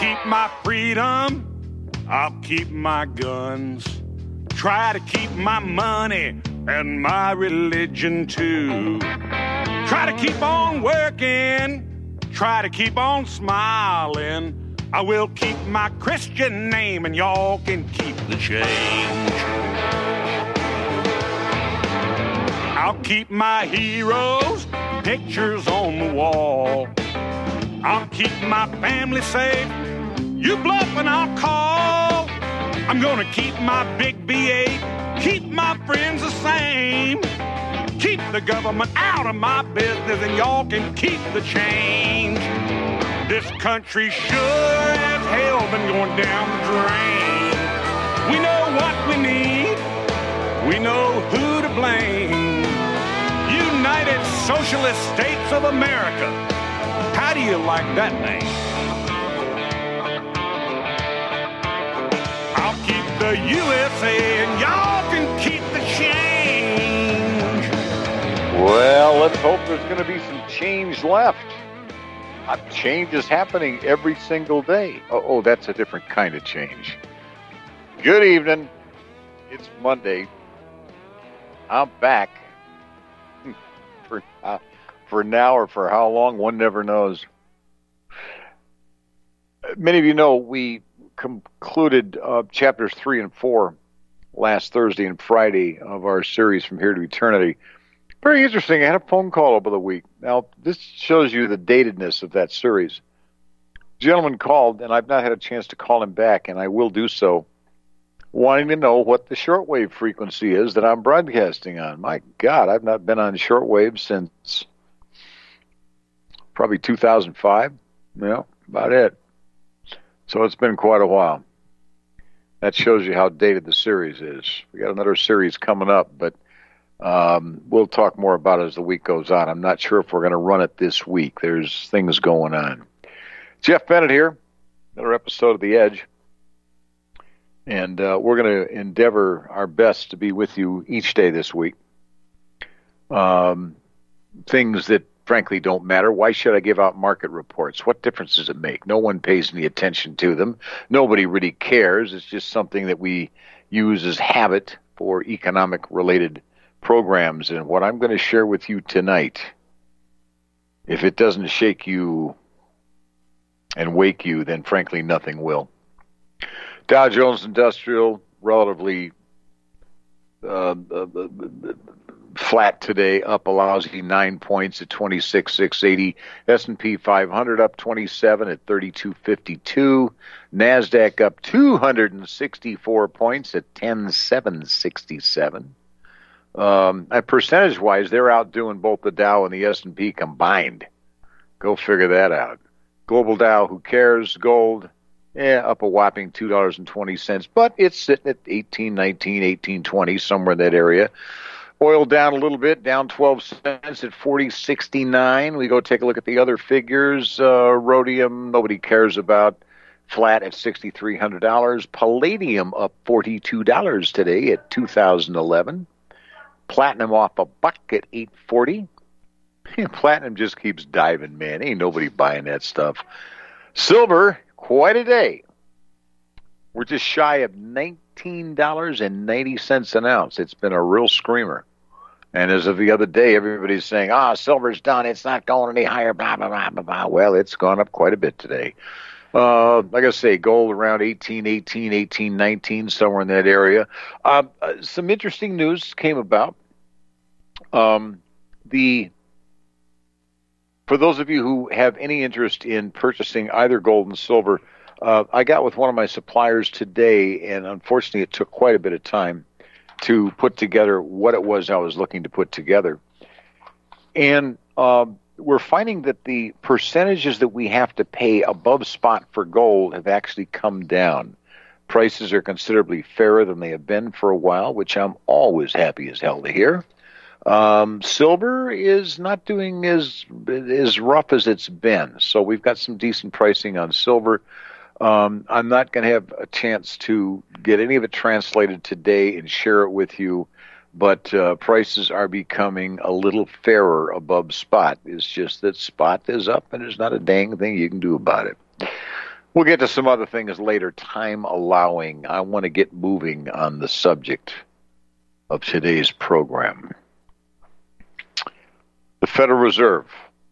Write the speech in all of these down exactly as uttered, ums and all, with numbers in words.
keep my freedom. I'll keep my guns. Try to keep my money and my religion too. Try to keep on working. Try to keep on smiling. I will keep my Christian name and y'all can keep the change. I'll keep my heroes' pictures on the wall. I'll keep my family safe. You bluff and I'll call. I'm gonna keep my big V eight, keep my friends the same. Keep the government out of my business and y'all can keep the change. This country sure as hell been going down the drain. We know what we need. We know who to blame. United Socialist States of America. How do you like that name? I'll keep the U S A and y'all can keep the change. Well, let's hope there's going to be some change left. Uh, change is happening every single day. Oh, oh, that's a different kind of change. Good evening. It's Monday. I'm back. For, uh, for now or for how long, one never knows. Many of you know we concluded uh, chapters three and four last Thursday and Friday of our series From Here to Eternity. Very interesting. I had a phone call over the week. Now, this shows you the datedness of that series. A gentleman called, and I've not had a chance to call him back, and I will do so, wanting to know what the shortwave frequency is that I'm broadcasting on. My God, I've not been on shortwave since probably two thousand five. Yeah, about it. So it's been quite a while. That shows you how dated the series is. We got another series coming up, but um, we'll talk more about it as the week goes on. I'm not sure if we're going to run it this week. There's things going on. Jeff Bennett here, another episode of The Edge. And uh, we're going to endeavor our best to be with you each day this week. Um, things that, frankly, don't matter. Why should I give out market reports? What difference does it make? No one pays any attention to them. Nobody really cares. It's just something that we use as habit for economic-related programs. And what I'm going to share with you tonight, if it doesn't shake you and wake you, then, frankly, nothing will. Dow Jones Industrial, relatively uh, uh, flat today, up a lousy nine points at twenty-six thousand six hundred eighty. S and P five hundred up twenty-seven at thirty-two fifty-two. NASDAQ up two hundred sixty-four points at ten thousand seven hundred sixty-seven. Um, and percentage-wise, they're outdoing both the Dow and the S and P combined. Go figure that out. Global Dow, who cares? Gold, yeah, up a whopping two dollars and twenty cents, but it's sitting at eighteen nineteen, eighteen twenty, somewhere in that area. Oil down a little bit, down twelve cents at forty sixty-nine. We go take a look at the other figures. Uh, rhodium, nobody cares about, flat at six thousand three hundred dollars. Palladium up forty-two dollars today at two thousand eleven. Platinum off a buck at eight forty. Platinum just keeps diving, man. Ain't nobody buying that stuff. Silver, quite a day. We're just shy of nineteen dollars and ninety cents an ounce. It's been a real screamer. And as of the other day, everybody's saying, ah, oh, silver's done. It's not going any higher, blah, blah, blah, blah, blah. Well, it's gone up quite a bit today. Uh, like I say, gold around eighteen eighteen, eighteen nineteen, somewhere in that area. Uh, uh, some interesting news came about. Um, the For those of you who have any interest in purchasing either gold and silver, uh, I got with one of my suppliers today, and unfortunately it took quite a bit of time to put together what it was I was looking to put together. And uh, we're finding that the percentages that we have to pay above spot for gold have actually come down. Prices are considerably fairer than they have been for a while, which I'm always happy as hell to hear. Um, silver is not doing as as rough as it's been, so we've got some decent pricing on silver. Um, I'm not going to have a chance to get any of it translated today and share it with you, but uh, prices are becoming a little fairer above spot. It's just that spot is up, and there's not a dang thing you can do about it. We'll get to some other things later, time allowing. I want to get moving on the subject of today's program. The Federal Reserve.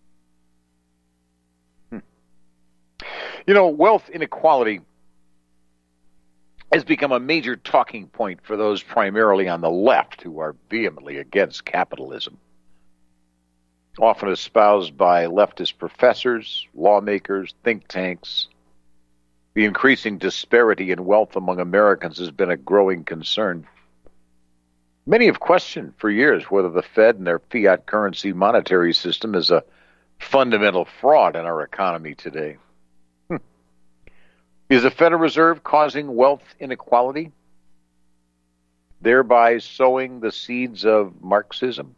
Hmm. You know, wealth inequality has become a major talking point for those primarily on the left who are vehemently against capitalism. Often espoused by leftist professors, lawmakers, think tanks, the increasing disparity in wealth among Americans has been a growing concern. Many have questioned for years whether the Fed and their fiat currency monetary system is a fundamental fraud in our economy today. Hmm. Is the Federal Reserve causing wealth inequality, thereby sowing the seeds of Marxism?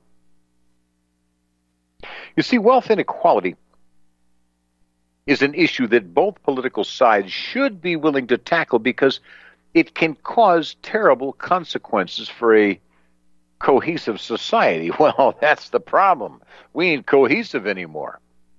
You see, wealth inequality is an issue that both political sides should be willing to tackle because it can cause terrible consequences for a cohesive society. Well, that's the problem. We ain't cohesive anymore.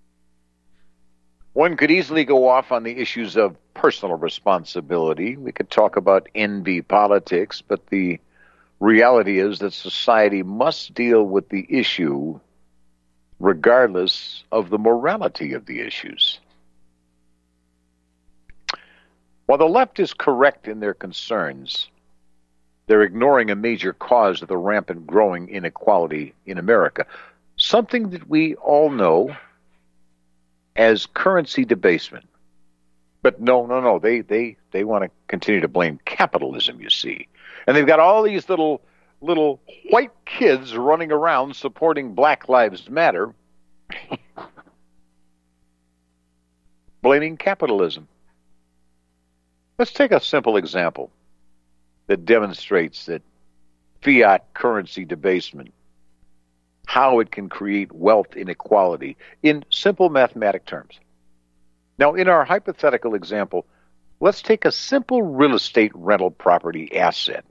One could easily go off on the issues of personal responsibility. We could talk about envy politics, but the reality is that society must deal with the issue regardless of the morality of the issues. While the left is correct in their concerns, they're ignoring a major cause of the rampant growing inequality in America, something that we all know as currency debasement. But no, no, no, they they they want to continue to blame capitalism, you see. And they've got all these little little white kids running around supporting Black Lives Matter, blaming capitalism. Let's take a simple example that demonstrates that fiat currency debasement, how it can create wealth inequality in simple mathematic terms. Now, in our hypothetical example, let's take a simple real estate rental property asset.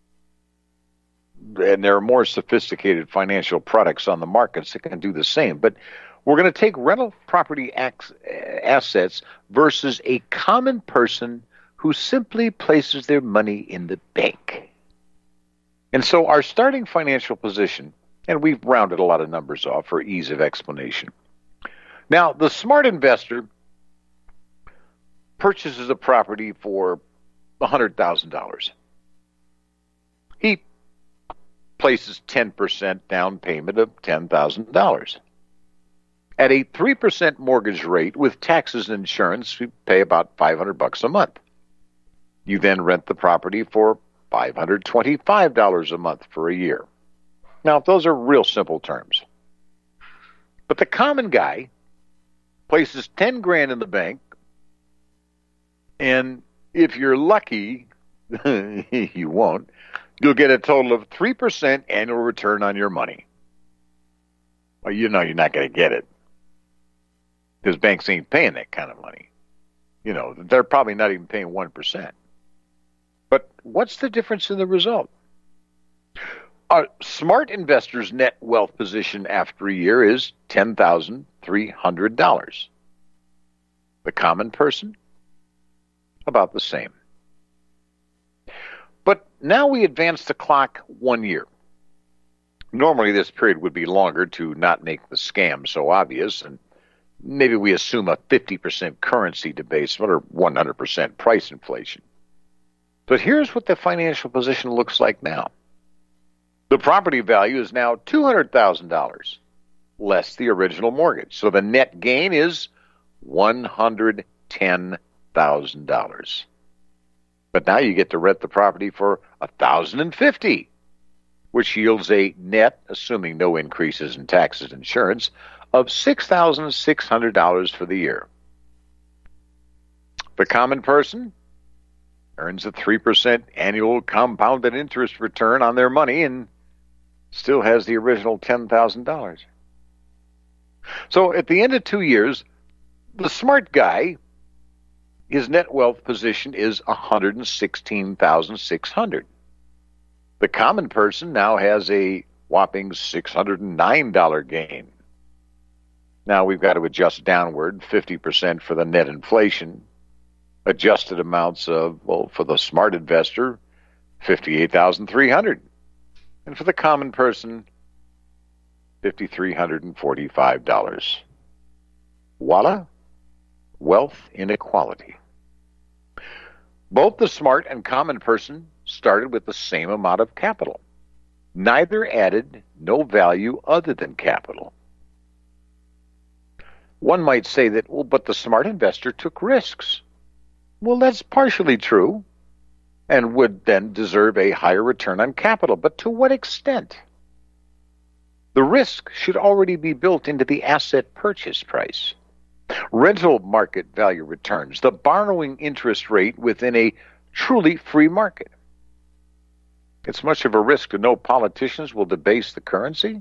And there are more sophisticated financial products on the markets that can do the same. But we're going to take rental property assets versus a common person who simply places their money in the bank. And so our starting financial position, and we've rounded a lot of numbers off for ease of explanation. Now, the smart investor purchases a property for one hundred thousand dollars. He places ten percent down payment of ten thousand dollars. At a three percent mortgage rate with taxes and insurance, we pay about five hundred bucks a month. You then rent the property for five hundred twenty-five dollars a month for a year. Now, those are real simple terms. But the common guy places ten grand in the bank, and if you're lucky, you won't, you'll get a total of three percent annual return on your money. Well, you know you're not going to get it, because banks ain't paying that kind of money. You know, they're probably not even paying one percent. But what's the difference in the result? A smart investor's net wealth position after a year is ten thousand three hundred dollars. The common person, about the same. But now we advance the clock one year. Normally this period would be longer to not make the scam so obvious, and maybe we assume a fifty percent currency debasement or one hundred percent price inflation. But here's what the financial position looks like now. The property value is now two hundred thousand dollars, less the original mortgage. So the net gain is one hundred ten thousand dollars. But now you get to rent the property for one thousand fifty dollars, which yields a net, assuming no increases in taxes and insurance, of six thousand six hundred dollars for the year. The common person earns a three percent annual compounded interest return on their money and still has the original ten thousand dollars. So at the end of two years, the smart guy, his net wealth position is one hundred sixteen thousand six hundred dollars. The common person now has a whopping six hundred nine dollars gain. Now we've got to adjust downward fifty percent for the net inflation, adjusted amounts of, well, for the smart investor, fifty-eight thousand three hundred dollars. And for the common person, five thousand three hundred forty-five dollars. Voila, wealth inequality. Both the smart and common person started with the same amount of capital. Neither added no value other than capital. One might say that, well, but the smart investor took risks. Well, that's partially true and would then deserve a higher return on capital. But to what extent? The risk should already be built into the asset purchase price. Rental market value returns, the borrowing interest rate within a truly free market. It's much of a risk to know politicians will debase the currency.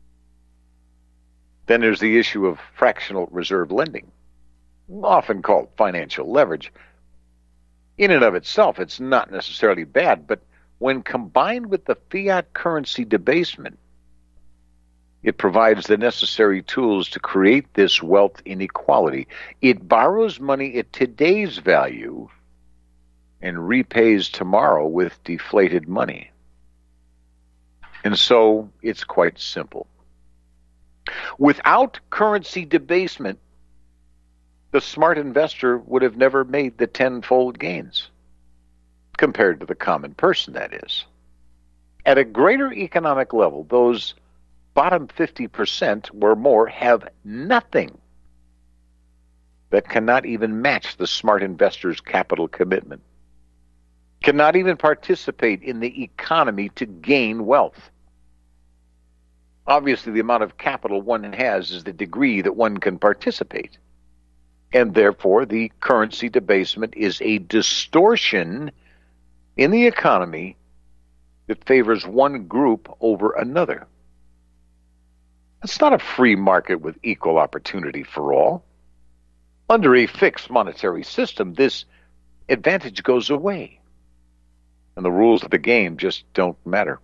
Then there's the issue of fractional reserve lending, often called financial leverage. In and of itself, it's not necessarily bad, but when combined with the fiat currency debasement, it provides the necessary tools to create this wealth inequality. It borrows money at today's value and repays tomorrow with deflated money. And so it's quite simple. Without currency debasement, the smart investor would have never made the tenfold gains, compared to the common person, that is. At a greater economic level, those bottom fifty percent or more have nothing that cannot even match the smart investor's capital commitment, cannot even participate in the economy to gain wealth. Obviously, the amount of capital one has is the degree that one can participate. And therefore, the currency debasement is a distortion in the economy that favors one group over another. It's not a free market with equal opportunity for all. Under a fixed monetary system, this advantage goes away, and the rules of the game just don't matter.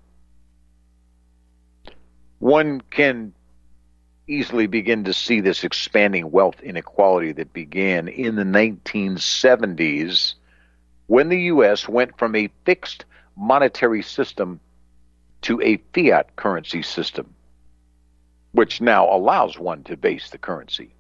One can easily begin to see this expanding wealth inequality that began in the nineteen seventies when the U S went from a fixed monetary system to a fiat currency system, which now allows one to base the currency.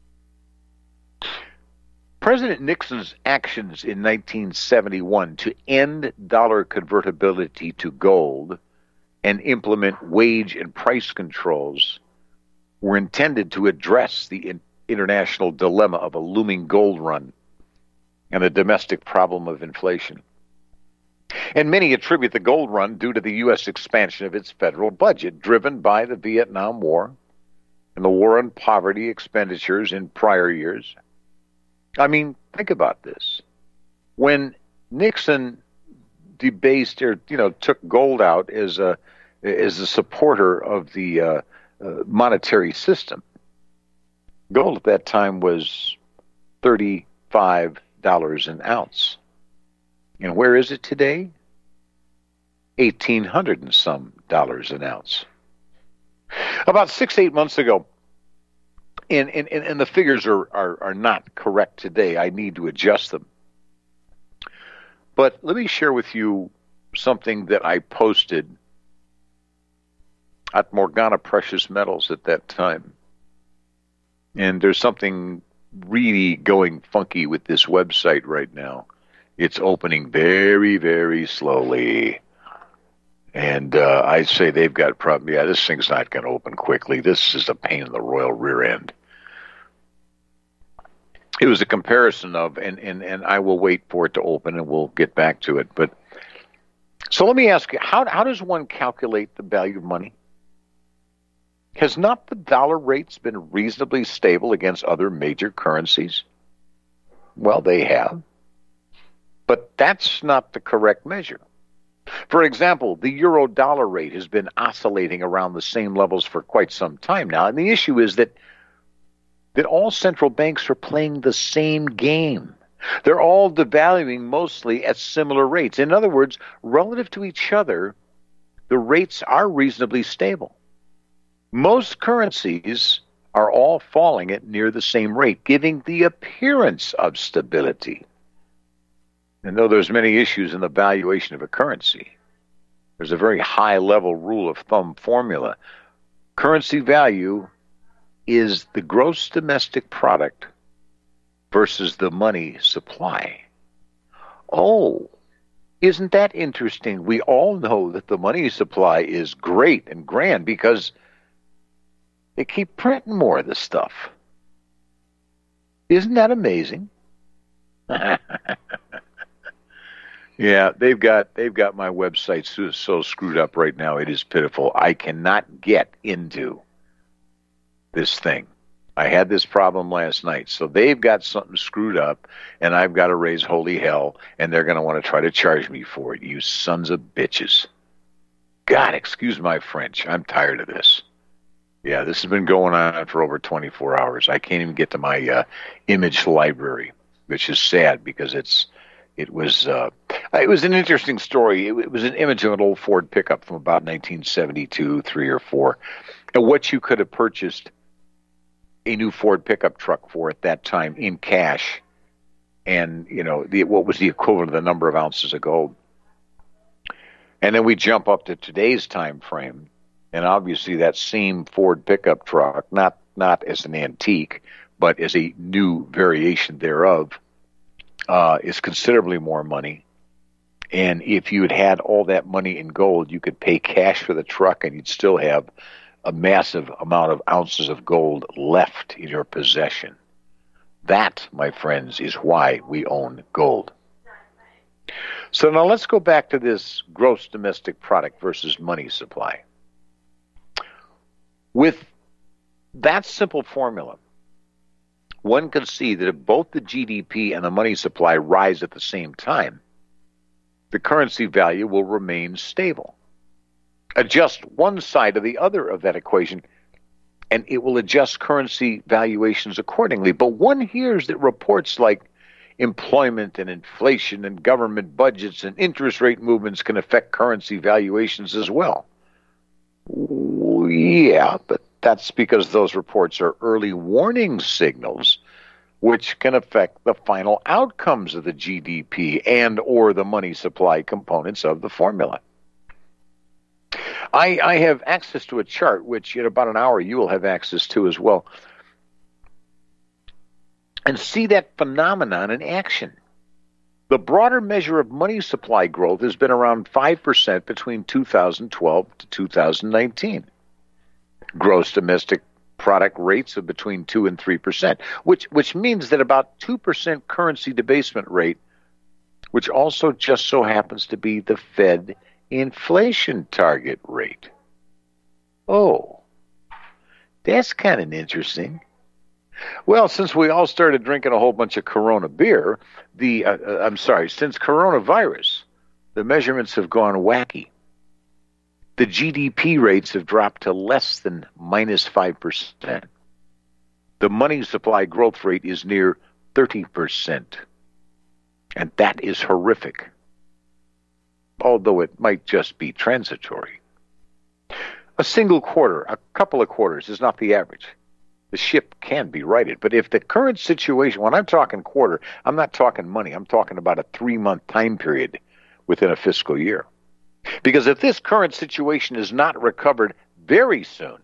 President Nixon's actions in nineteen seventy-one to end dollar convertibility to gold and implement wage and price controls were intended to address the in- international dilemma of a looming gold run and the domestic problem of inflation. And many attribute the gold run due to the U S expansion of its federal budget, driven by the Vietnam War and the war on poverty expenditures in prior years. I mean, think about this. When Nixon debased or, you know, took gold out as a as a supporter of the uh, uh, monetary system, gold at that time was thirty-five dollars an ounce. And where is it today? eighteen hundred and some dollars an ounce. About six, eight months ago, and, and, and the figures are, are, are not correct today. I need to adjust them. But let me share with you something that I posted at Morgana Precious Metals at that time. And there's something really going funky with this website right now. It's opening very, very slowly. And uh, I say they've got a problem. Yeah, this thing's not going to open quickly. This is a pain in the royal rear end. It was a comparison of, and, and, and I will wait for it to open and we'll get back to it. But so let me ask you, how, how does one calculate the value of money? Has not the dollar rates been reasonably stable against other major currencies? Well, they have. But that's not the correct measure. For example, the euro-dollar rate has been oscillating around the same levels for quite some time now. And the issue is that, that all central banks are playing the same game. They're all devaluing mostly at similar rates. In other words, relative to each other, the rates are reasonably stable. Most currencies are all falling at near the same rate, giving the appearance of stability. And though there's many issues in the valuation of a currency, there's a very high-level rule of thumb formula. Currency value is the gross domestic product versus the money supply. Oh, isn't that interesting? We all know that the money supply is great and grand because they keep printing more of this stuff. Isn't that amazing? Yeah, they've got they've got my website so, so screwed up right now. It is pitiful. I cannot get into this thing. I had this problem last night. So they've got something screwed up, and I've got to raise holy hell, and they're going to want to try to charge me for it, you sons of bitches. God, excuse my French. I'm tired of this. Yeah, this has been going on for over twenty-four hours. I can't even get to my uh, image library, which is sad because it's it was uh, it was an interesting story. It, it was an image of an old Ford pickup from about nineteen seventy-two, three or four, and what you could have purchased a new Ford pickup truck for at that time in cash, and you know the what was the equivalent of the number of ounces of gold. And then we jump up to today's time frame, and obviously that same Ford pickup truck, not not as an antique, but as a new variation thereof, uh, is considerably more money. And if you had had all that money in gold, you could pay cash for the truck, and you'd still have a massive amount of ounces of gold left in your possession. That, my friends, is why we own gold. So now let's go back to this gross domestic product versus money supply. With that simple formula, one can see that if both the G D P and the money supply rise at the same time, the currency value will remain stable. Adjust one side or the other of that equation, and it will adjust currency valuations accordingly. But one hears that reports like employment and inflation and government budgets and interest rate movements can affect currency valuations as well. Yeah, but that's because those reports are early warning signals which can affect the final outcomes of the G D P and or the money supply components of the formula. I, I have access to a chart, which in about an hour you will have access to as well, and see that phenomenon in action. The broader measure of money supply growth has been around five percent between two thousand twelve to two thousand nineteen. Gross domestic product rates of between two and three percent, which, which means that about two percent currency debasement rate, which also just so happens to be the Fed inflation target rate. Oh, that's kind of interesting. Well, since we all started drinking a whole bunch of Corona beer, the uh, uh, I'm sorry, since coronavirus, the measurements have gone wacky. The G D P rates have dropped to less than minus five percent. The money supply growth rate is near thirty percent. And that is horrific, although it might just be transitory. A single quarter, a couple of quarters is not the average. The ship can be righted. But if the current situation, when I'm talking quarter, I'm not talking money. I'm talking about a three-month time period within a fiscal year. Because if this current situation is not recovered very soon,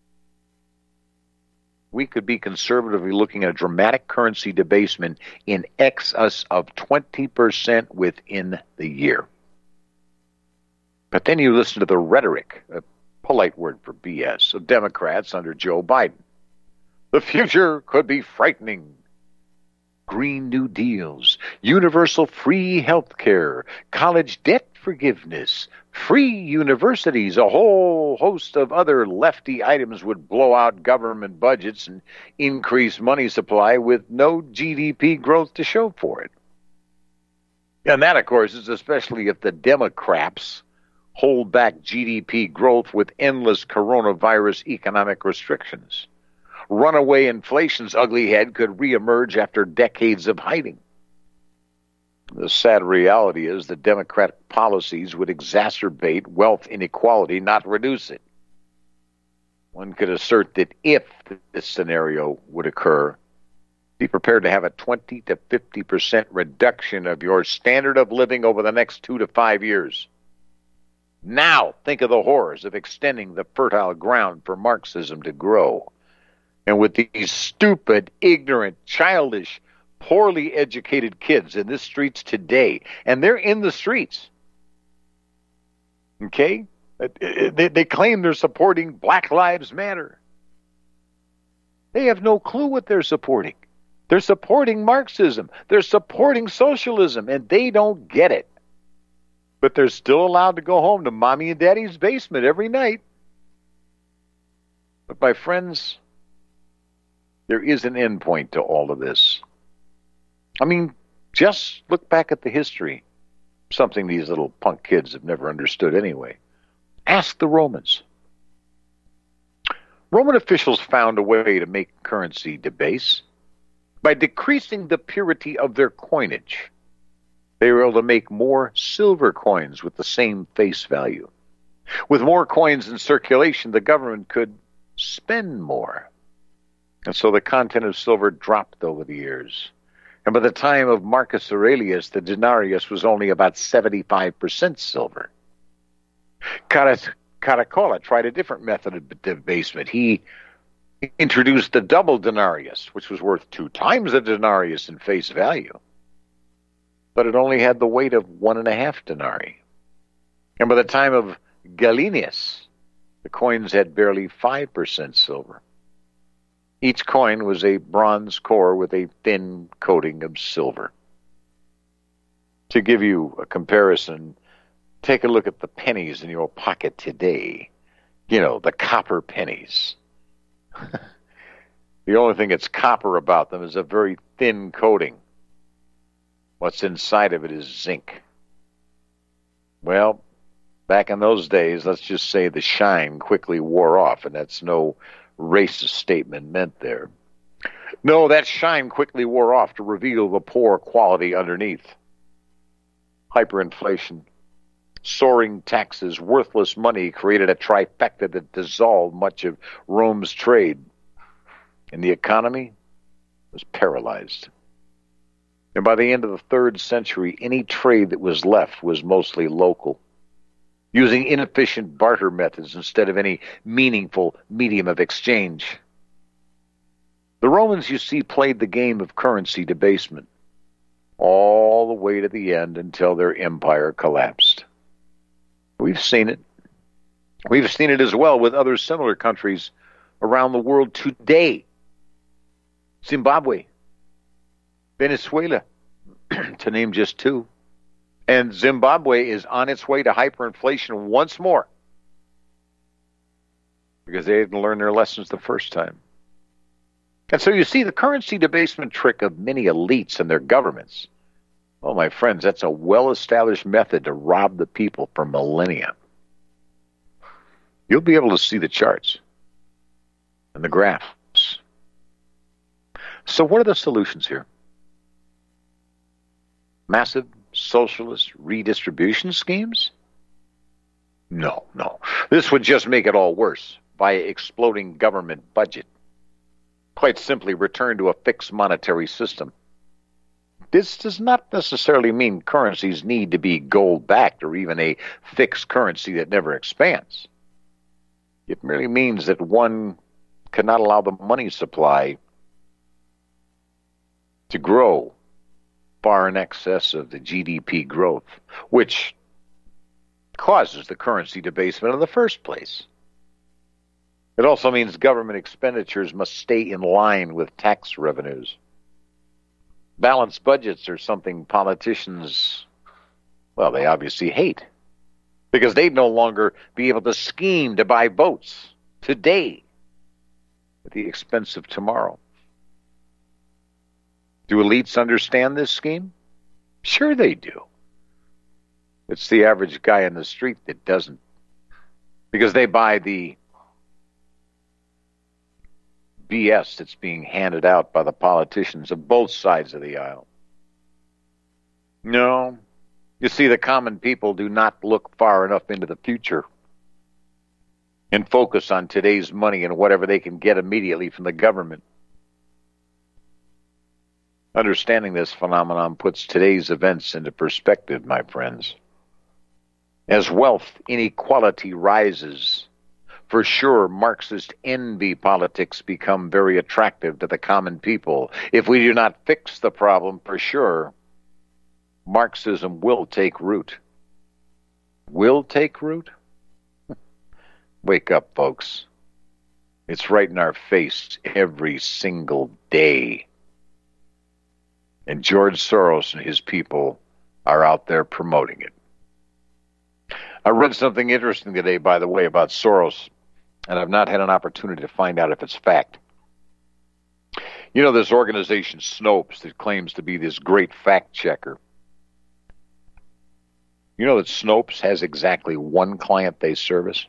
we could be conservatively looking at a dramatic currency debasement in excess of twenty percent within the year. But then you listen to the rhetoric, a polite word for B S, of Democrats under Joe Biden. The future could be frightening. Green New Deals, universal free health care, college debt forgiveness, free universities, a whole host of other lefty items would blow out government budgets and increase money supply with no G D P growth to show for it. And that, of course, is especially if the Democrats hold back G D P growth with endless coronavirus economic restrictions. Runaway inflation's ugly head could reemerge after decades of hiding. The sad reality is that Democratic policies would exacerbate wealth inequality, not reduce it. One could assert that if this scenario would occur, Be prepared to have a twenty to fifty percent reduction of your standard of living over the next two to five years. Now, think of the horrors of extending the fertile ground for Marxism to grow. And with these stupid, ignorant, childish, poorly educated kids in the streets today, and they're in the streets, okay? They, they claim they're supporting Black Lives Matter. They have no clue what they're supporting. They're supporting Marxism. They're supporting socialism, and they don't get it. But they're still allowed to go home to mommy and daddy's basement every night. But my friends, there is an end point to all of this. I mean, just look back at the history. Something these little punk kids have never understood anyway. Ask the Romans. Roman officials found a way to make currency debase. By decreasing the purity of their coinage, they were able to make more silver coins with the same face value. With more coins in circulation, the government could spend more. And so the content of silver dropped over the years. And by the time of Marcus Aurelius, the denarius was only about seventy-five percent silver. Caracola tried a different method of debasement. He introduced the double denarius, which was worth two times the denarius in face value. But it only had the weight of one and a half denarii. And by the time of Gallienus, the coins had barely five percent silver. Each coin was a bronze core with a thin coating of silver. To give you a comparison, take a look at the pennies in your pocket today. You know, the copper pennies. The only thing that's copper about them is a very thin coating. What's inside of it is zinc. Well, back in those days, let's just say the shine quickly wore off, and that's no racist statement meant there. No, that shine quickly wore off to reveal the poor quality underneath. Hyperinflation, soaring taxes, worthless money created a trifecta that dissolved much of Rome's trade. And the economy was paralyzed. And by the end of the third century, any trade that was left was mostly local, using inefficient barter methods instead of any meaningful medium of exchange. The Romans, you see, played the game of currency debasement all the way to the end until their empire collapsed. We've seen it. We've seen it as well with other similar countries around the world today. Zimbabwe, Venezuela, to name just two. And Zimbabwe is on its way to hyperinflation once more because they didn't learn their lessons the first time. And so you see the currency debasement trick of many elites and their governments. Oh, my friends, that's a well-established method to rob the people for millennia. You'll be able to see the charts and the graphs. So what are the solutions here? Massive socialist redistribution schemes? No, no. This would just make it all worse by exploding government budget. Quite simply, return to a fixed monetary system. This does not necessarily mean currencies need to be gold-backed or even a fixed currency that never expands. It merely means that one cannot allow the money supply to grow far in excess of the G D P growth, which causes the currency debasement in the first place. It also means government expenditures must stay in line with tax revenues. Balanced budgets are something politicians, well, they obviously hate, because they'd no longer be able to scheme to buy votes today at the expense of tomorrow. Do elites understand this scheme? Sure they do. It's the average guy in the street that doesn't, because they buy the B S that's being handed out by the politicians of both sides of the aisle. No, you see, the common people do not look far enough into the future and focus on today's money and whatever they can get immediately from the government. Understanding this phenomenon puts today's events into perspective, my friends. As wealth inequality rises, for sure, Marxist envy politics become very attractive to the common people. If we do not fix the problem, for sure, Marxism will take root. Will take root? Wake up, folks. It's right in our face every single day. And George Soros and his people are out there promoting it. I read something interesting today, by the way, about Soros, and I've not had an opportunity to find out if it's fact. You know this organization, Snopes, that claims to be this great fact checker. You know that Snopes has exactly one client they service?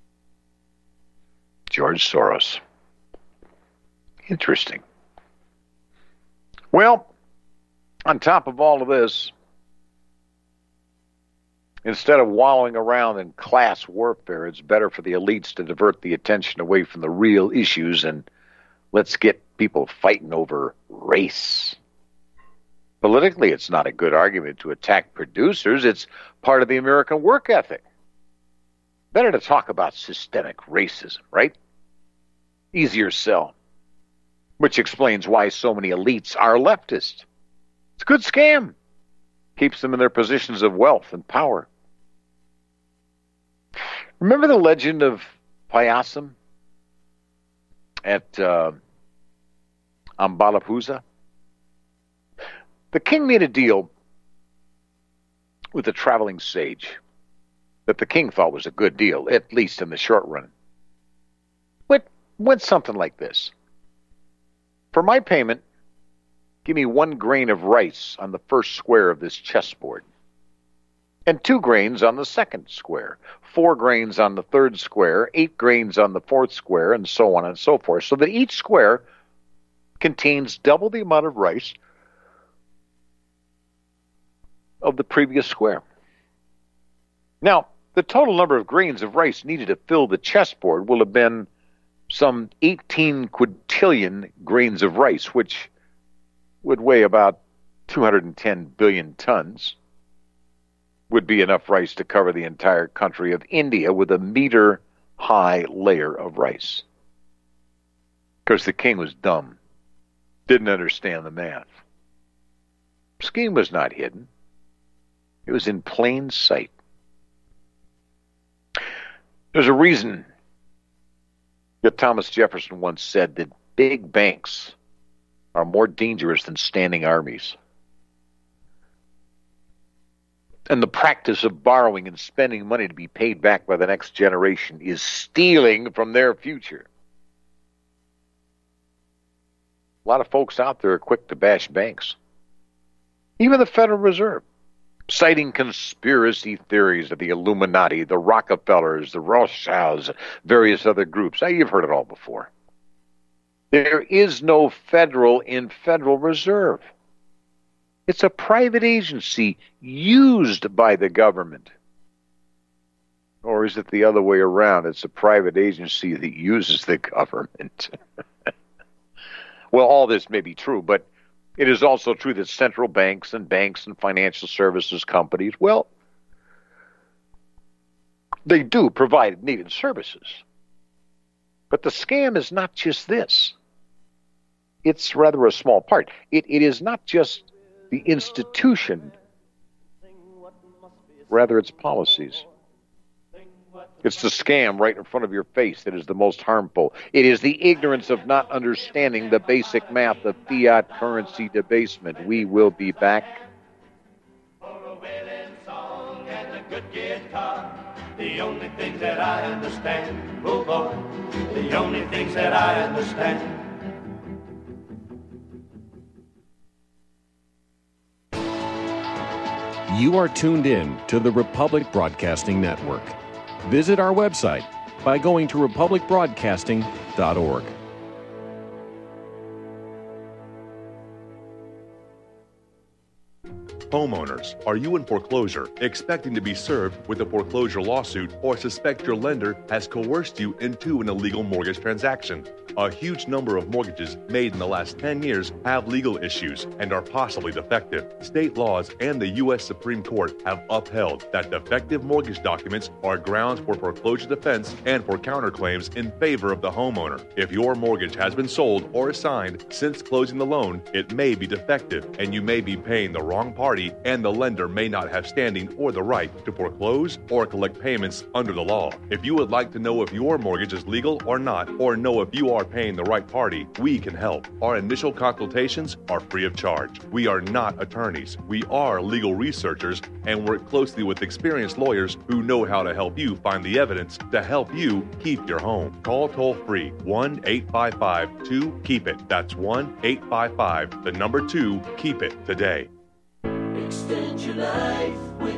George Soros. Interesting. Well, on top of all of this, instead of wallowing around in class warfare, it's better for the elites to divert the attention away from the real issues and let's get people fighting over race. Politically, it's not a good argument to attack producers. It's part of the American work ethic. Better to talk about systemic racism, right? Easier sell. Which explains why so many elites are leftist. It's a good scam. Keeps them in their positions of wealth and power. Remember the legend of Payasam at uh, Ambalapuzha? The king made a deal with a traveling sage that the king thought was a good deal, at least in the short run. It went something like this. For my payment, give me one grain of rice on the first square of this chessboard, and two grains on the second square, four grains on the third square, eight grains on the fourth square, and so on and so forth, so that each square contains double the amount of rice of the previous square. Now, the total number of grains of rice needed to fill the chessboard will have been some eighteen quintillion grains of rice, which would weigh about two hundred ten billion tons, would be enough rice to cover the entire country of India with a meter-high layer of rice. Of course, the king was dumb, didn't understand the math. The scheme was not hidden. It was in plain sight. There's a reason that Thomas Jefferson once said that big banks are more dangerous than standing armies. And the practice of borrowing and spending money to be paid back by the next generation is stealing from their future. A lot of folks out there are quick to bash banks. Even the Federal Reserve, citing conspiracy theories of the Illuminati, the Rockefellers, the Rothschilds, various other groups. Now, you've heard it all before. There is no federal in Federal Reserve. It's a private agency used by the government. Or is it the other way around? It's a private agency that uses the government. Well, all this may be true, but it is also true that central banks and banks and financial services companies, well, they do provide needed services. But the scam is not just this. It's rather a small part. It, it is not just the institution, rather its policies. It's the scam right in front of your face that is the most harmful. It is the ignorance of not understanding the basic math of fiat currency debasement. We will be back. For a wailing song and a good guitar, the only things that I understand, oh boy, the only things that I understand. You are tuned in to the Republic Broadcasting Network. Visit our website by going to republic broadcasting dot org. Homeowners, are you in foreclosure, expecting to be served with a foreclosure lawsuit, or suspect your lender has coerced you into an illegal mortgage transaction? A huge number of mortgages made in the last ten years have legal issues and are possibly defective. State laws and the U S Supreme Court have upheld that defective mortgage documents are grounds for foreclosure defense and for counterclaims in favor of the homeowner. If your mortgage has been sold or assigned since closing the loan, it may be defective and you may be paying the wrong party, and the lender may not have standing or the right to foreclose or collect payments under the law. If you would like to know if your mortgage is legal or not, or know if you are paying the right party, we can help. Our initial consultations are free of charge. We are not attorneys. We are legal researchers and work closely with experienced lawyers who know how to help you find the evidence to help you keep your home. Call toll free one eight five five two keep it. That's one eight five five, the number two, keep it today. Extend your life with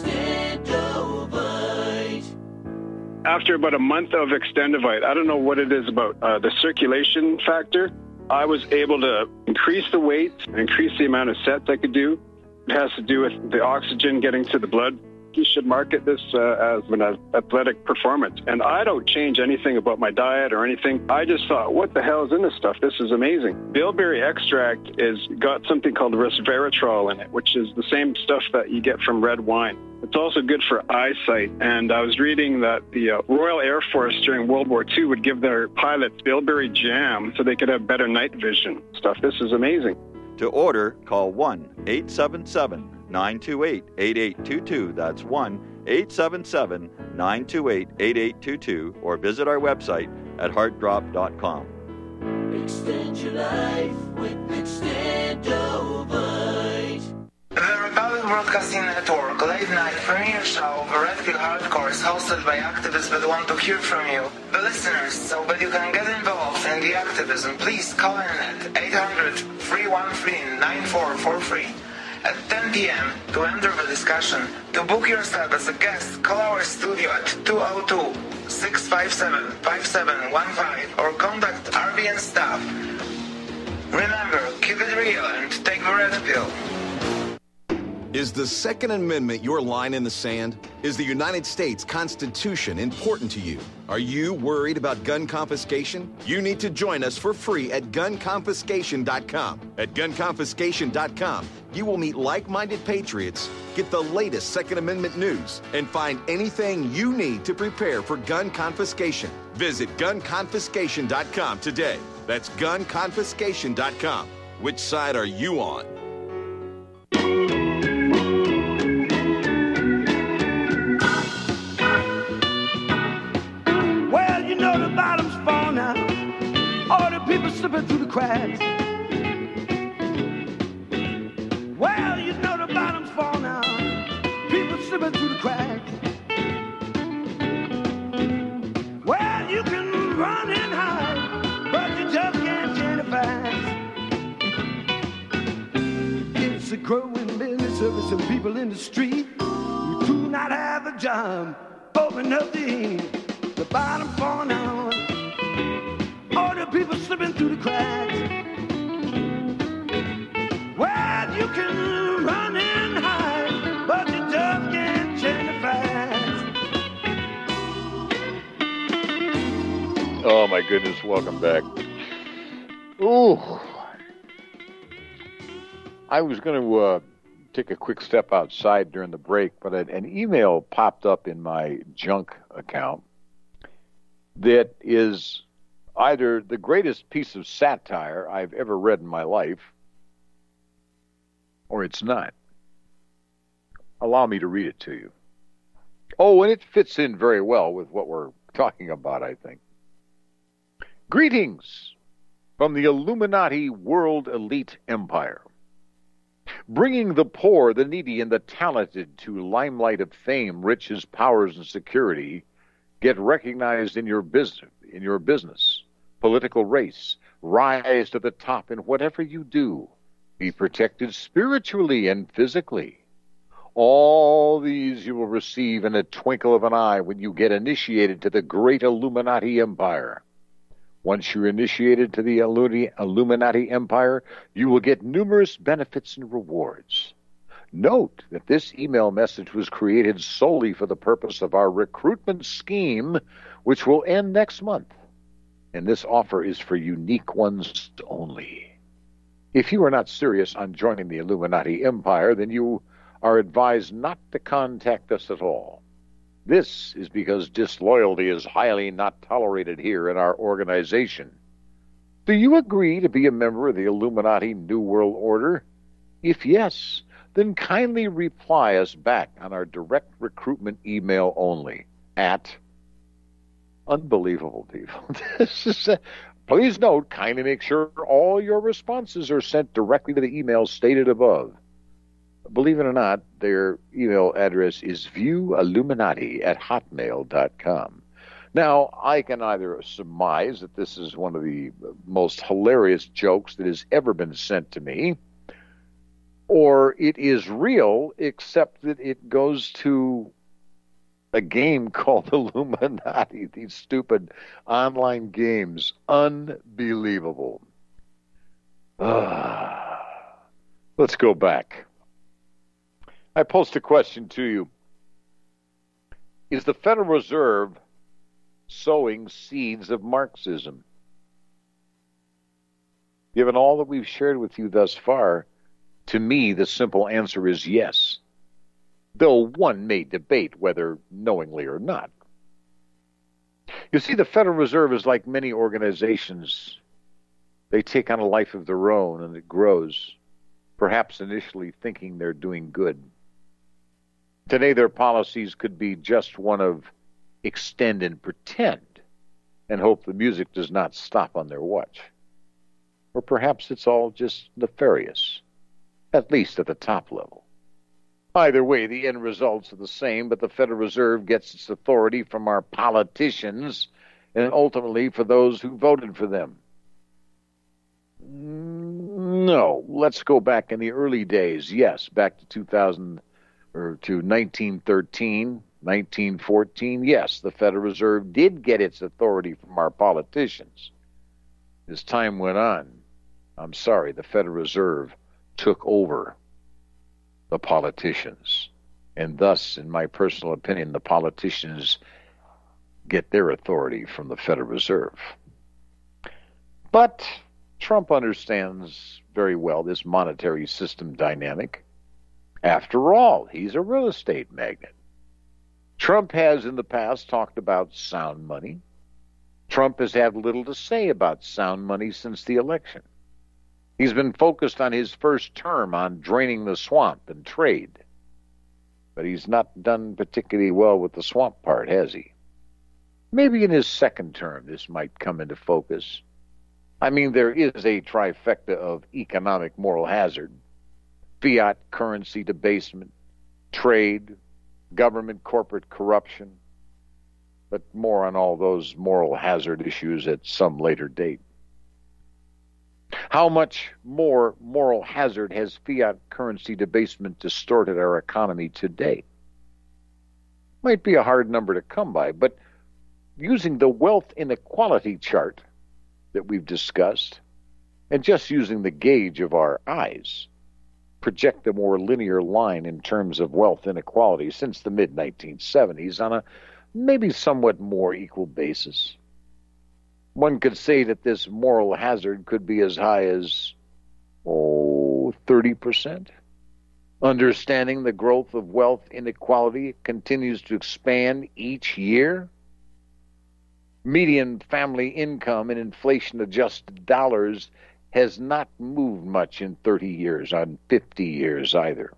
Extendovite. After about a month of Extendovite, I don't know what it is about uh, the circulation factor. I was able to increase the weight, increase the amount of sets I could do. It has to do with the oxygen getting to the blood. You should market this uh, as an athletic performance. And I don't change anything about my diet or anything. I just thought, what the hell is in this stuff? This is amazing. Bilberry extract is got something called resveratrol in it, which is the same stuff that you get from red wine. It's also good for eyesight. And I was reading that the uh, Royal Air Force during World War Two would give their pilots Bilberry jam so they could have better night vision stuff. This is amazing. To order, call one eight seven seven nine two eight eight eight two two. That's one eight seven seven nine two eight eight eight two two, or visit our website at heart drop dot com. Extend your life with Extendovite. The Republic Broadcasting Network late night premiere show of Red Pill Hardcore is hosted by activists that want to hear from you, the listeners. So that you can get involved in the activism, please call in at eight hundred, three one three, nine four four three. At ten p.m. to enter the discussion. To book yourself as a guest, call our studio at two oh two, six five seven, five seven one five or contact R B N staff. Remember, keep it real and take the red pill. Is the Second Amendment your line in the sand? Is the United States Constitution important to you? Are you worried about gun confiscation? You need to join us for free at gun confiscation dot com. At gun confiscation dot com, you will meet like-minded patriots, get the latest Second Amendment news, and find anything you need to prepare for gun confiscation. Visit gun confiscation dot com today. That's gun confiscation dot com. Which side are you on? Bottoms fall now, all the people slipping through the cracks. Well, you know the bottoms fall now, people slipping through the cracks. Well, you can run and hide, but you just can't change the facts. It's a growing business of some people in the street who do not have a job, open up the end. The bottom falling out, all the people slipping through the cracks. Well, you can run and hide, but you just can't change the facts. Oh my goodness, welcome back. Ooh. I was going to uh, take a quick step outside during the break, but an email popped up in my junk account that is either the greatest piece of satire I've ever read in my life, or it's not. Allow me to read it to you. Oh, and it fits in very well with what we're talking about, I think. Greetings from the Illuminati World Elite Empire, bringing the poor, the needy, and the talented to limelight of fame, riches, powers, and security. Get recognized in your business, in your business, political race. Rise to the top in whatever you do. Be protected spiritually and physically. All these you will receive in a twinkle of an eye when you get initiated to the great Illuminati Empire. Once you're initiated to the Illuminati Empire, you will get numerous benefits and rewards. Note that this email message was created solely for the purpose of our recruitment scheme, which will end next month. And this offer is for unique ones only. If you are not serious on joining the Illuminati Empire, then you are advised not to contact us at all. This is because disloyalty is highly not tolerated here in our organization. Do you agree to be a member of the Illuminati New World Order? If yes, then kindly reply us back on our direct recruitment email only at unbelievable people. This is a, please note, kindly make sure all your responses are sent directly to the email stated above. Believe it or not, their email address is viewilluminati at hotmail dot com. Now, I can either surmise that this is one of the most hilarious jokes that has ever been sent to me, or it is real, except that it goes to a game called Illuminati, these stupid online games. Unbelievable. Ah. Let's go back. I post a question to you. Is the Federal Reserve sowing seeds of Marxism? Given all that we've shared with you thus far, to me, the simple answer is yes, though one may debate whether knowingly or not. You see, the Federal Reserve is like many organizations. They take on a life of their own, and it grows, perhaps initially thinking they're doing good. Today, their policies could be just one of extend and pretend and hope the music does not stop on their watch. Or perhaps it's all just nefarious, at least at the top level. Either way, the end results are the same, but the Federal Reserve gets its authority from our politicians and ultimately for those who voted for them. No, let's go back in the early days. Yes, back to two thousand or to nineteen thirteen, nineteen fourteen. Yes, the Federal Reserve did get its authority from our politicians. As time went on, I'm sorry, the Federal Reserve took over the politicians. And thus, in my personal opinion, the politicians get their authority from the Federal Reserve. But Trump understands very well this monetary system dynamic. After all, he's a real estate magnate. Trump has in the past talked about sound money. Trump has had little to say about sound money since the election. He's been focused on his first term on draining the swamp and trade. But he's not done particularly well with the swamp part, has he? Maybe in his second term this might come into focus. I mean, there is a trifecta of economic moral hazard: fiat currency debasement, trade, government corporate corruption. But more on all those moral hazard issues at some later date. How much more moral hazard has fiat currency debasement distorted our economy today? Might be a hard number to come by, but using the wealth inequality chart that we've discussed, and just using the gauge of our eyes, project a more linear line in terms of wealth inequality since the mid nineteen seventies on a maybe somewhat more equal basis. One could say that this moral hazard could be as high as, oh, thirty percent. Understanding the growth of wealth inequality continues to expand each year. Median family income in inflation-adjusted dollars has not moved much in thirty years, on fifty years either.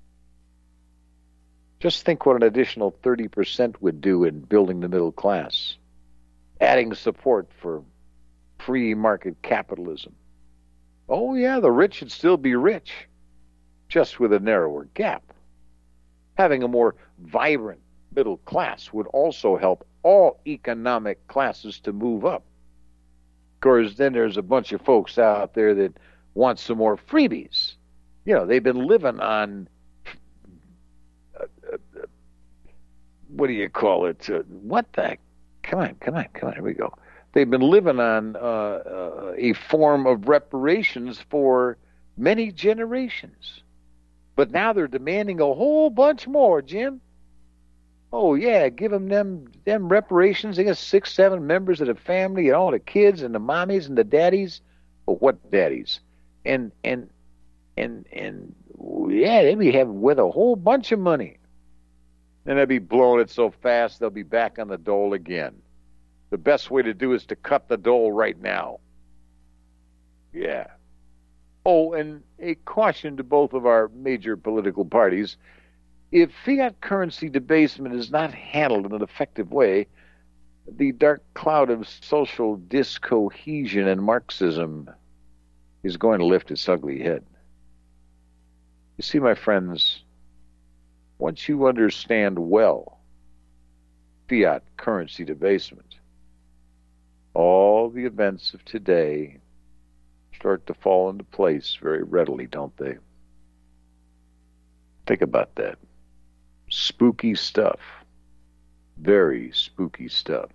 Just think what an additional thirty percent would do in building the middle class, adding support for free market capitalism. Oh yeah, the rich should still be rich, just with a narrower gap. Having a more vibrant middle class would also help all economic classes to move up. Of course, then there's a bunch of folks out there that want some more freebies. You know, they've been living on, uh, uh, what do you call it? Uh, what the heck? Come on, come on, come on, here we go. They've been living on uh, uh, a form of reparations for many generations. But now they're demanding a whole bunch more, Jim. Oh, yeah, give them them, them reparations. They got six, seven members of the family and all the kids and the mommies and the daddies. But what daddies? And, and, and, and, yeah, they'd be having with a whole bunch of money. And they'll be blowing it so fast they'll be back on the dole again. The best way to do is to cut the dole right now. Yeah. Oh, and a caution to both of our major political parties. If fiat currency debasement is not handled in an effective way, the dark cloud of social discohesion and Marxism is going to lift its ugly head. You see, my friends, once you understand well fiat currency debasement, all the events of today start to fall into place very readily, don't they? Think about that. Spooky stuff. Very spooky stuff.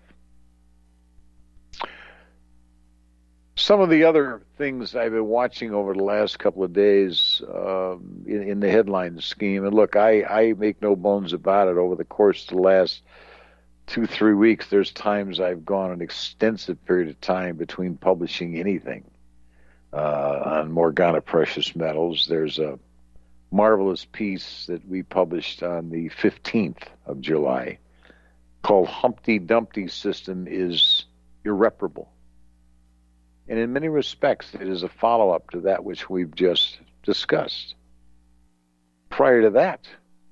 Some of the other things I've been watching over the last couple of days um, in, in the headline scheme, and look, I, I make no bones about it. Over the course of the last two, three weeks, there's times I've gone an extensive period of time between publishing anything uh, on Morgana Precious Metals. There's a marvelous piece that we published on the fifteenth of July called Humpty Dumpty System is Irreparable. And in many respects, it is a follow-up to that which we've just discussed. Prior to that,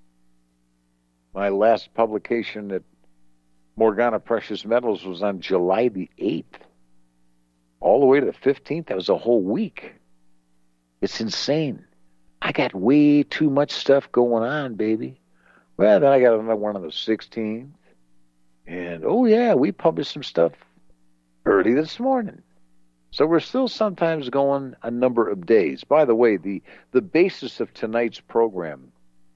my last publication at Morgana Precious Metals was on July the eighth. All the way to the fifteenth, that was a whole week. It's insane. I got way too much stuff going on, baby. Well, then I got another one on the sixteenth. And, oh, yeah, we published some stuff early this morning. So we're still sometimes going a number of days. By the way, the, the basis of tonight's program,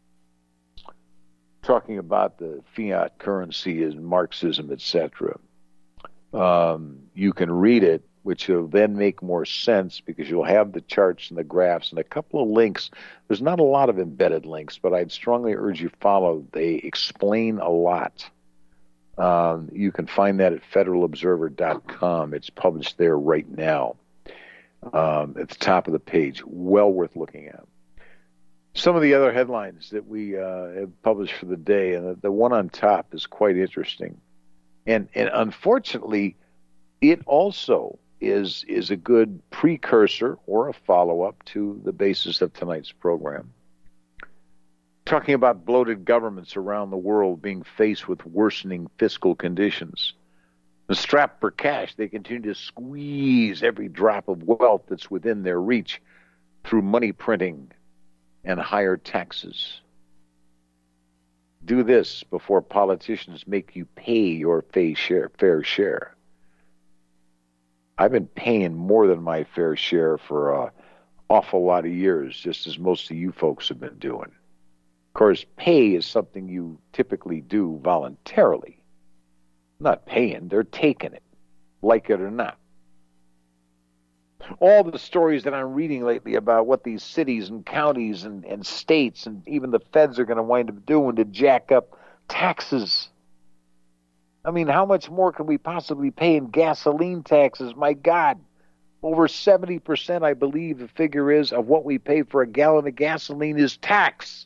talking about the fiat currency and Marxism, et cetera, um, you can read it, which will then make more sense because you'll have the charts and the graphs and a couple of links. There's not a lot of embedded links, but I'd strongly urge you follow. They explain a lot. Um, you can find that at federal observer dot com. It's published there right now um, at the top of the page. Well worth looking at. Some of the other headlines that we uh, have published for the day, and the, the one on top is quite interesting. And, and unfortunately, it also is is a good precursor or a follow-up to the basis of tonight's program. Talking about bloated governments around the world being faced with worsening fiscal conditions. And strapped for cash, they continue to squeeze every drop of wealth that's within their reach through money printing and higher taxes. Do this before politicians make you pay your fair share. Fair share. I've been paying more than my fair share for an awful lot of years, just as most of you folks have been doing. Of course, pay is something you typically do voluntarily. Not paying, they're taking it, like it or not. All the stories that I'm reading lately about what these cities and counties and, and states and even the feds are going to wind up doing to jack up taxes. I mean, how much more can we possibly pay in gasoline taxes? My God, over seventy percent, I believe the figure is, of what we pay for a gallon of gasoline is tax.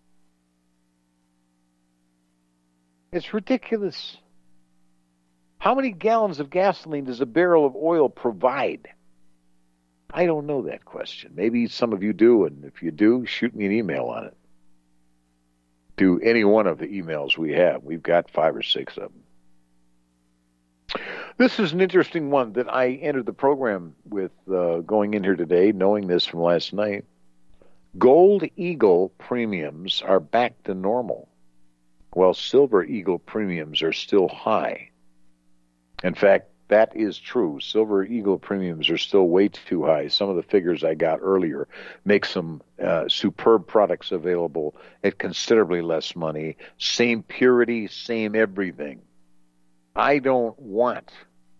It's ridiculous. How many gallons of gasoline does a barrel of oil provide? I don't know that question. Maybe some of you do, and if you do, shoot me an email on it. To any one of the emails we have. We've got five or six of them. This is an interesting one that I entered the program with uh, going in here today, knowing this from last night. Gold Eagle premiums are back to normal, while Silver Eagle premiums are still high. In fact, that is true. Silver Eagle premiums are still way too high. Some of the figures I got earlier make some uh, superb products available at considerably less money. Same purity, same everything. I don't want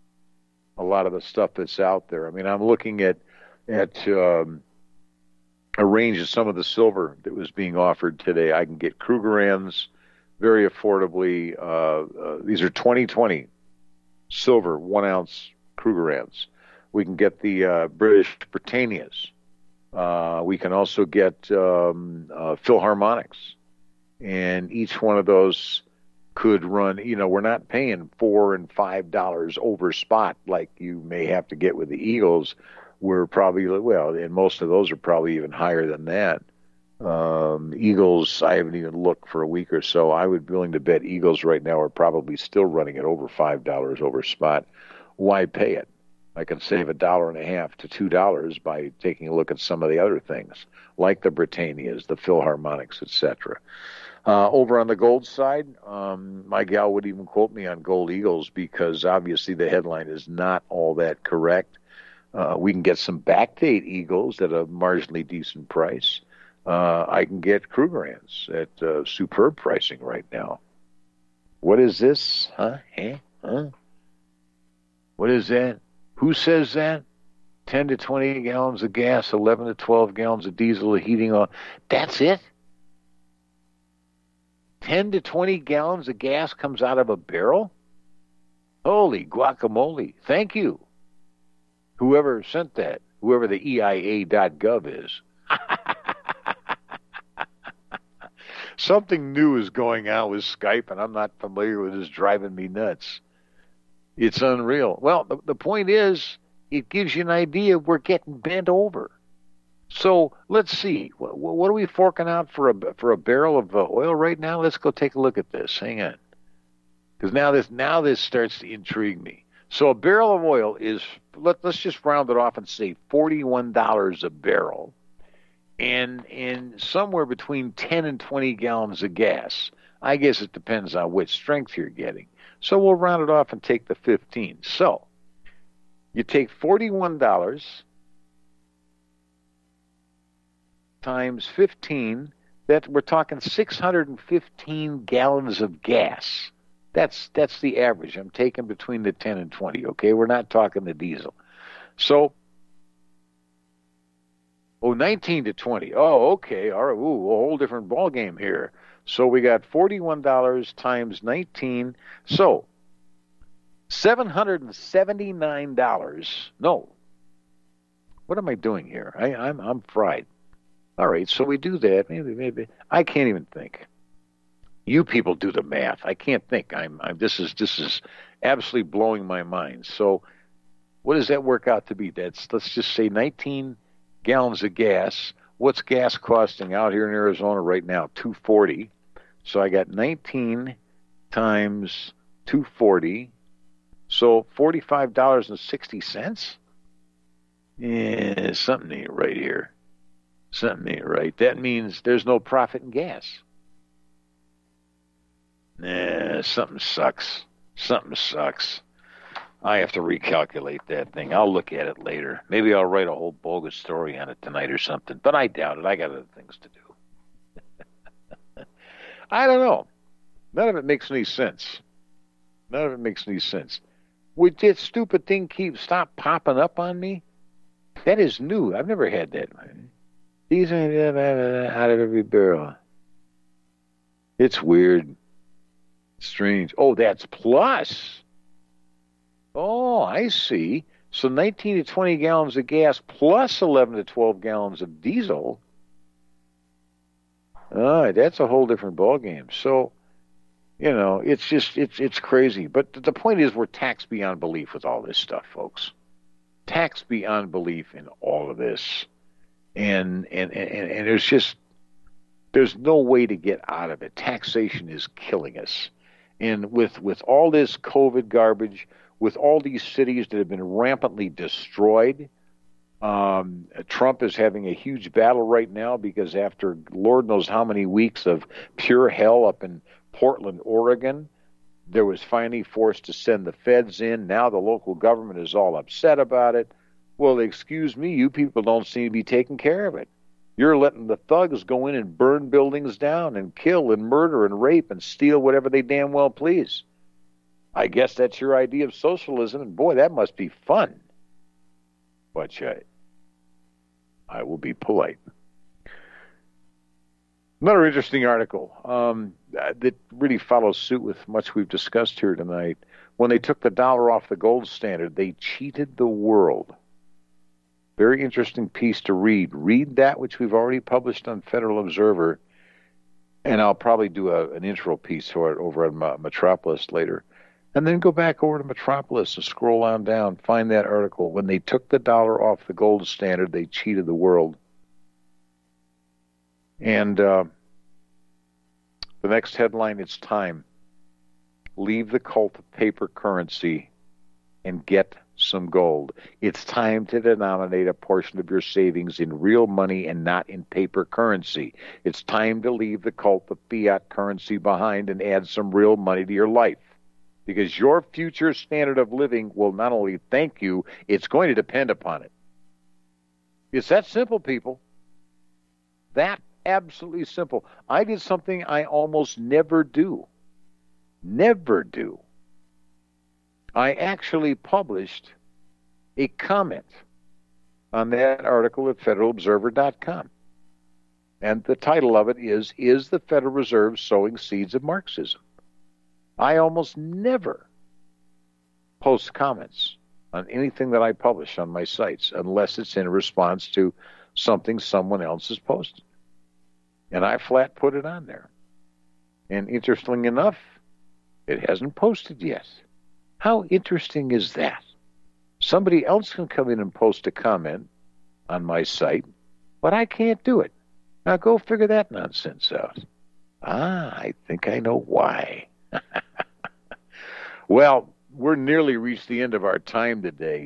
a lot of the stuff that's out there. I mean, I'm looking at at um, a range of some of the silver that was being offered today. I can get Krugerrands very affordably. Uh, uh, these are twenty twenty silver one ounce Krugerrands. We can get the uh, British Britannias. Uh, we can also get um, uh, Philharmonics, and each one of those could run. You know, we're not paying four and five dollars over spot like you may have to get with the Eagles. We're probably, well, and most of those are probably even higher than that. Um, Eagles, I haven't even looked for a week or so. I would be willing to bet Eagles right now are probably still running at over five dollars over spot. Why pay it? I can save a dollar and a half to two dollars by taking a look at some of the other things, like the Britannias, the Philharmonics, et cetera. Uh, over on the gold side, um, my gal would even quote me on Gold Eagles because obviously the headline is not all that correct. Uh, we can get some backdate Eagles at a marginally decent price. Uh, I can get Krugerrands at uh, superb pricing right now. What is this? Huh? Eh? Huh? What is that? Who says that? ten to twenty gallons of gas, eleven to twelve gallons of diesel, heating oil. That's it? ten to twenty gallons of gas comes out of a barrel? Holy guacamole. Thank you. Whoever sent that, whoever the E I A dot gov is. Something new is going on with Skype, and I'm not familiar with it. It's driving me nuts. It's unreal. Well, the, the point is, it gives you an idea we're getting bent over. So let's see. What, what are we forking out for a for a barrel of uh, oil right now? Let's go take a look at this. Hang on, because now this now this starts to intrigue me. So a barrel of oil is, let, let's just round it off and say forty-one dollars a barrel, and and somewhere between ten and twenty gallons of gas. I guess it depends on which strength you're getting. So we'll round it off and take the fifteen. So you take forty-one dollars times fifteen, that we're talking six hundred fifteen gallons of gas. That's that's the average. I'm taking between the ten and twenty, okay? We're not talking the diesel. So, oh, nineteen to twenty. Oh, okay. All right. Ooh, a whole different ballgame here. So we got forty-one dollars times nineteen. So, seven hundred seventy-nine dollars. No. What am I doing here? I, I'm I'm fried. All right, so we do that. Maybe, maybe. I can't even think. You people do the math. I can't think. I'm, I'm. This is this is absolutely blowing my mind. So, what does that work out to be? That's, let's just say nineteen gallons of gas. What's gas costing out here in Arizona right now? two forty. So I got nineteen times two forty. So forty-five dollars and sixty cents. Yeah, something ain't right here. Something ain't right. That means there's no profit in gas. Nah, something sucks. Something sucks. I have to recalculate that thing. I'll look at it later. Maybe I'll write a whole bogus story on it tonight or something. But I doubt it. I got other things to do. I don't know. None of it makes any sense. None of it makes any sense. Would this stupid thing keep stop popping up on me? That is new. I've never had that. These are out of every barrel. It's weird. Strange. Oh, that's plus. Oh, I see. So nineteen to twenty gallons of gas plus eleven to twelve gallons of diesel. All right, that's a whole different ballgame. So, you know, it's just, it's it's crazy. But the point is we're taxed beyond belief with all this stuff, folks. Taxed beyond belief in all of this. And, and, and, and there's just, there's no way to get out of it. Taxation is killing us. And with, with all this COVID garbage, with all these cities that have been rampantly destroyed, um, Trump is having a huge battle right now because after Lord knows how many weeks of pure hell up in Portland, Oregon, there was finally forced to send the feds in. Now the local government is all upset about it. Well, excuse me, you people don't seem to be taking care of it. You're letting the thugs go in and burn buildings down and kill and murder and rape and steal whatever they damn well please. I guess that's your idea of socialism, and boy, that must be fun. But uh, I will be polite. Another interesting article um, that really follows suit with much we've discussed here tonight. When they took the dollar off the gold standard, they cheated the world. Very interesting piece to read. Read that, which we've already published on Federal Observer, and I'll probably do a, an intro piece for it over at Metropolis later. And then go back over to Metropolis and scroll on down, find that article. When they took the dollar off the gold standard, they cheated the world. And uh, the next headline, it's time. Leave the cult of paper currency and get some gold. It's time to denominate a portion of your savings in real money and not in paper currency. It's time to leave the cult of fiat currency behind and add some real money to your life. Because your future standard of living will not only thank you, it's going to depend upon it. It's that simple, people. That absolutely simple. I did something I almost never do. Never do. I actually published a comment on that article at Federal Observer dot com. And the title of it is, Is the Federal Reserve Sowing Seeds of Marxism? I almost never post comments on anything that I publish on my sites unless it's in response to something someone else has posted. And I flat put it on there. And interestingly enough, it hasn't posted yet. How interesting is that? Somebody else can come in and post a comment on my site, but I can't do it. Now go figure that nonsense out. Ah, I think I know why. Well, we're nearly reached the end of our time today.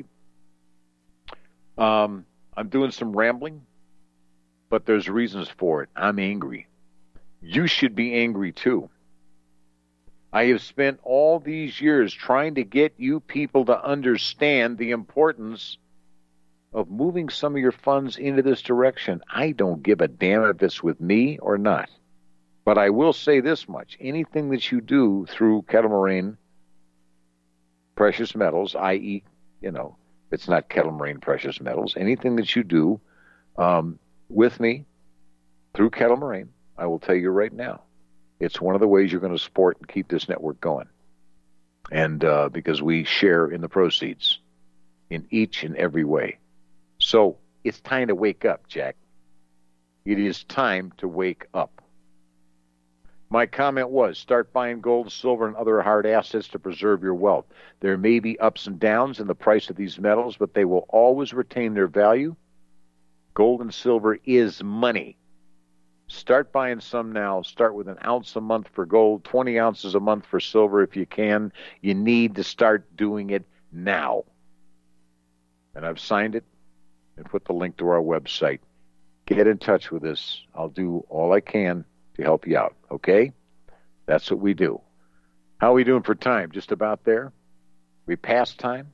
Um, I'm doing some rambling, but there's reasons for it. I'm angry. You should be angry too. I have spent all these years trying to get you people to understand the importance of moving some of your funds into this direction. I don't give a damn if it's with me or not. But I will say this much. Anything that you do through Kettle Moraine Precious Metals, that is, you know, it's not Kettle Moraine Precious Metals, anything that you do um, with me through Kettle Moraine, I will tell you right now, it's one of the ways you're going to support and keep this network going. And uh, because we share in the proceeds in each and every way. So it's time to wake up, Jack. It is time to wake up. My comment was, start buying gold, silver, and other hard assets to preserve your wealth. There may be ups and downs in the price of these metals, but they will always retain their value. Gold and silver is money. Start buying some now. Start with an ounce a month for gold, twenty ounces a month for silver if you can. You need to start doing it now. And I've signed it and put the link to our website. Get in touch with us. I'll do all I can to help you out, okay? That's what we do. How are we doing for time? Just about there? We passed time?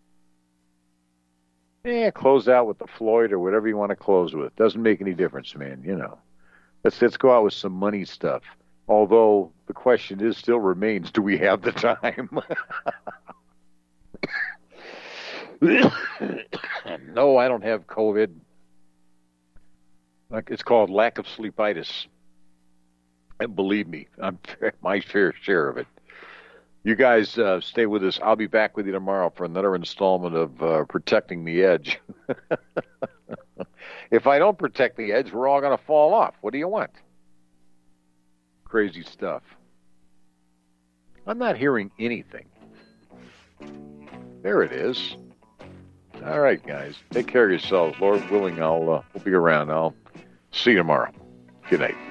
Yeah, close out with the Floyd or whatever you want to close with. Doesn't make any difference, man, you know. Let's, let's go out with some money stuff. Although the question is still remains, do we have the time? No, I don't have COVID. It's called lack of sleepitis. And believe me, I'm my fair share of it. You guys uh, stay with us. I'll be back with you tomorrow for another installment of uh, Protecting the Edge. If I don't protect the edge, we're all going to fall off. What do you want? Crazy stuff. I'm not hearing anything. There it is. All right, guys. Take care of yourselves. Lord willing, I'll uh, we'll be around. I'll see you tomorrow. Good night.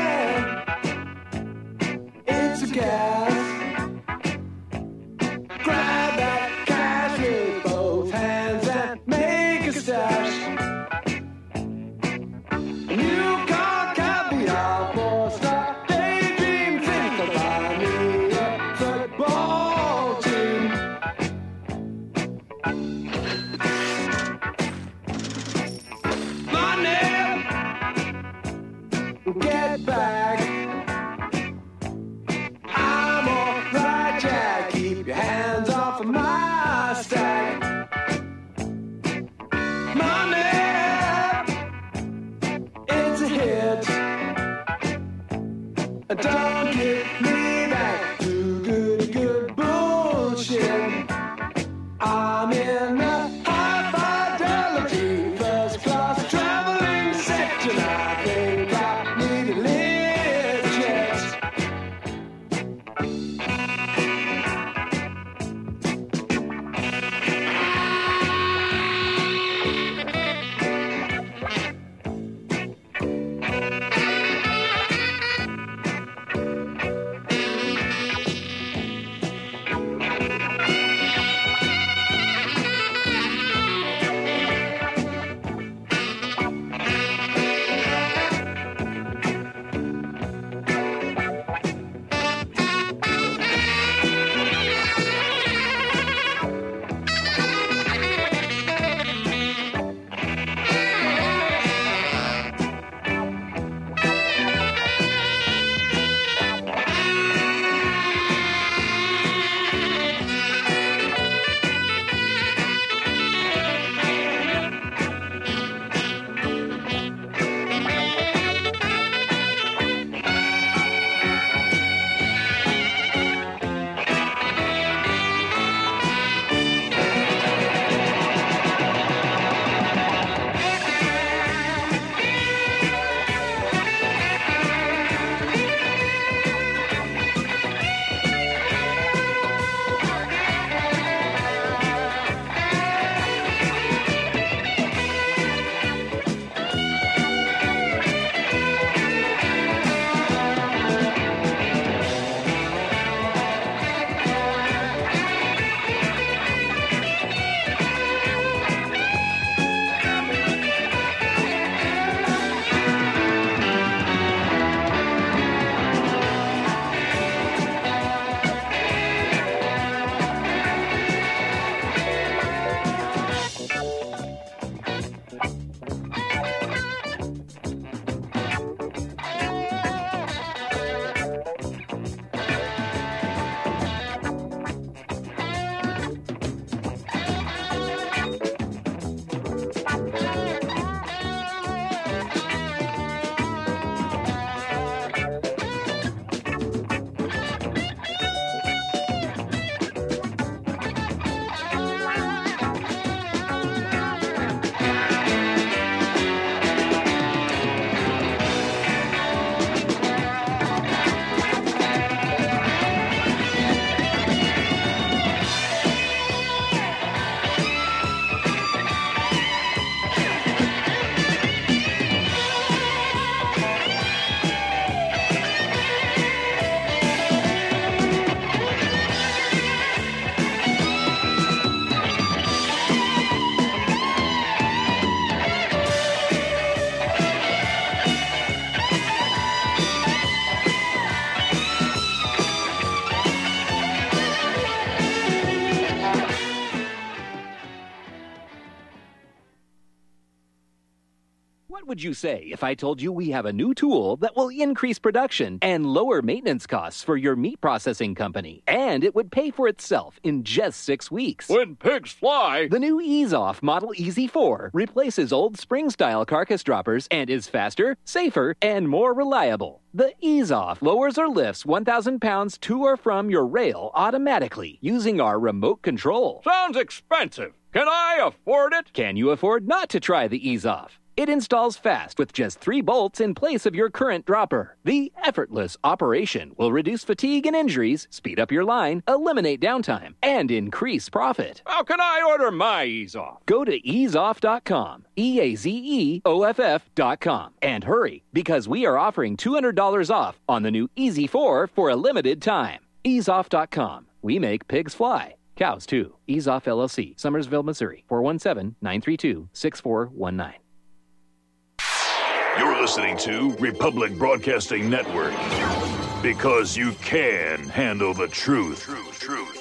Gas. Money, get back. I'm all right, Jack. Keep your hands off of my stack. Money, it's a hit. Don't get me back to good, good bullshit. I'm in a high fidelity first class traveling section. I think I need a lift checks. What would you say if I told you we have a new tool that will increase production and lower maintenance costs for your meat processing company? And it would pay for itself in just six weeks. When pigs fly! The new EaseOff Model E Z four replaces old spring-style carcass droppers and is faster, safer, and more reliable. The EaseOff lowers or lifts one thousand pounds to or from your rail automatically using our remote control. Sounds expensive. Can I afford it? Can you afford not to try the EaseOff? It installs fast with just three bolts in place of your current dropper. The effortless operation will reduce fatigue and injuries, speed up your line, eliminate downtime, and increase profit. How can I order my EaseOff? Go to ease off dot com, E A Z E O F F dot com, and hurry, because we are offering two hundred dollars off on the new E Z four for a limited time. ease off dot com. We make pigs fly. Cows, too. EaseOff L L C, Summersville, Missouri, four one seven, nine three two, six four one nine. You're listening to Republic Broadcasting Network, because you can handle the truth. Truth, truth.